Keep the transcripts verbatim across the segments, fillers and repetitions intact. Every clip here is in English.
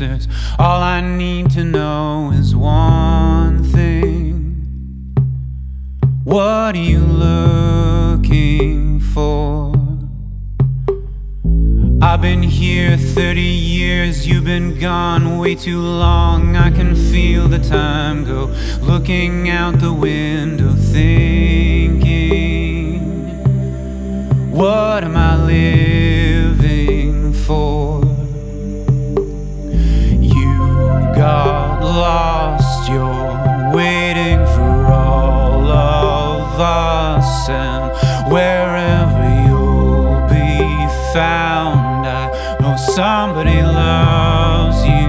answers. All I need to know is one thing. What are you looking for? I've been here thirty years, you've been gone way too long. I can feel the time go, looking out the window, thinking, what am I living for? You got lost, you're waiting for all of us, and wherever you'll be found, I know somebody loves you.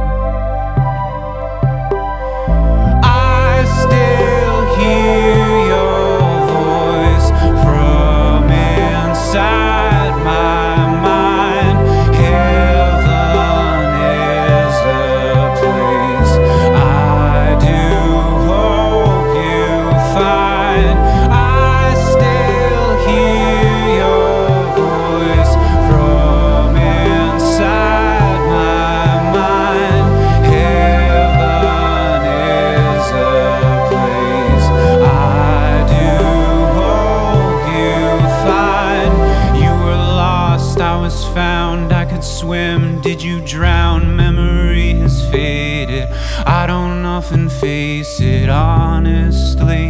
I still hear your voice from inside my mind. Heaven is a place I do hope you find. I still hear your voice from inside my mind. Heaven is a place I do hope you find. You were lost, I was found. I could swim, did you drown? Memory has faded, I don't often face it honestly.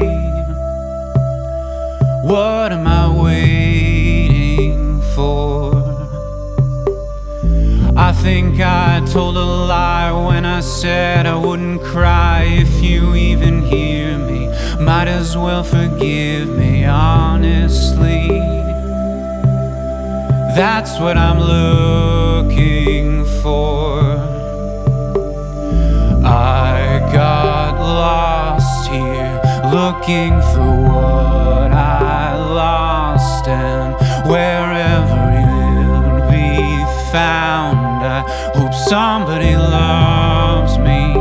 What am I waiting for? I think I told a lie when I said I wouldn't cry if you even hear me. Might as well forgive me honestly. That's what I'm looking for. I got lost here, looking for what I lost, and wherever you'll be found, I hope somebody loves me.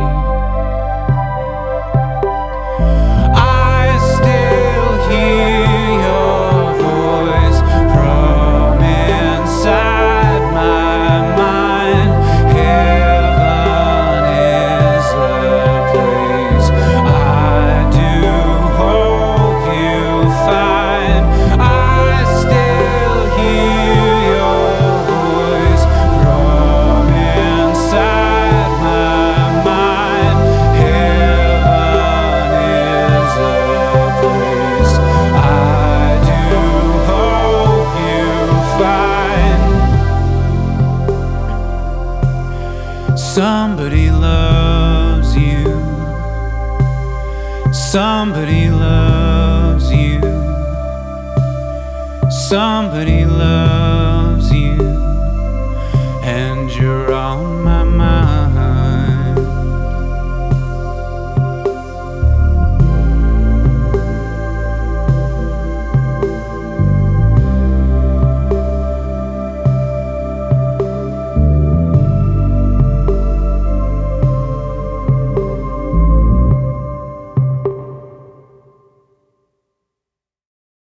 I still hear your voice from inside my mind. Heaven is a place I do hope you find. I still hear your voice from inside my mind. Heaven is a place I do hope you find. Somebody loves you. Somebody loves you. Somebody loves you.